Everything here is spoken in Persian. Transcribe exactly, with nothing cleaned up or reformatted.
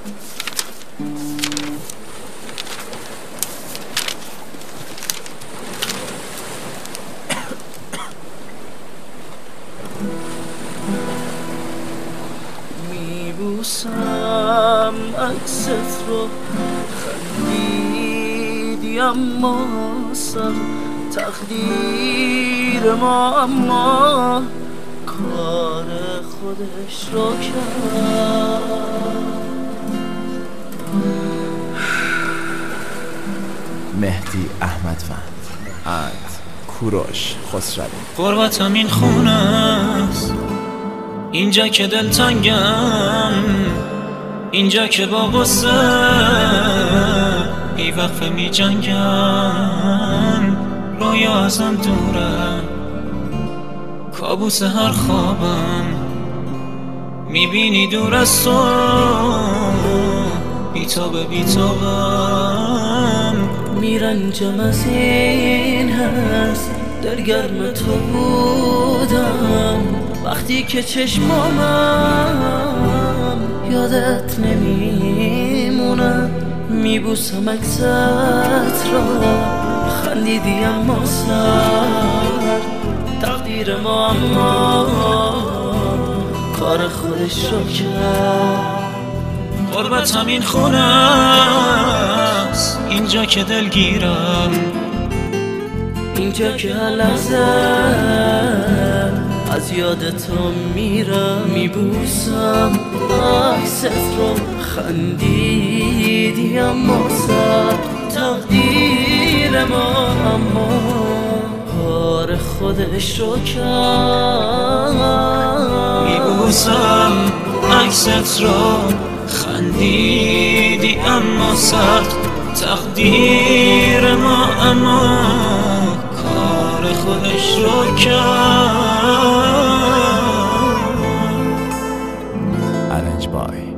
میبوسم عکست رو خندیدی اما سر تقدیر ما، اما کار خودش رو کرد. مهدی احمدوند اند کوروش خسروی. غربتم این خونه است، اینجا که دلتنگم، اینجا که با غصه بی وقفه می جنگم. رویا ازم دوره، کابوس هر خوابم میبینی دور از تو، بیتابه بیتابم. میرنجم از این هست دلگرم تو بودم، وقتی که چشمامم یادت نمیمونم. میبوسم عکست را خندیدی اما سر تقدیر ما، اما کار خودش رو کرد. غربت همین خونه است، اینجا که دلگیرم، اینجا که هر لحظه از یاد تو میرم. میبوسم عکست رو خندیدی اما سر تقدیر ما، اما کار خودش رو کرد. میبوسم عکست رو خندیدی اما سر تقدیر ما، اما کار خودش رو کرد. ارنج بای